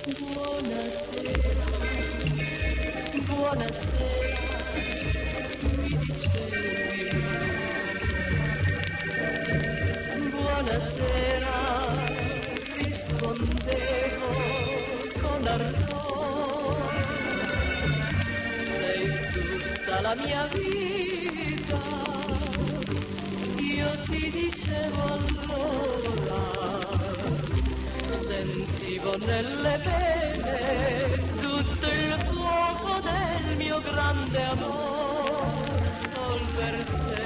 Buonasera, buonasera, mi dicevi. Buonasera, rispondevo con ardore. Sei tutta la mia vita, io ti dicevo allora. Sentivo nelle vene tutto il fuoco del mio grande amore, sol per te.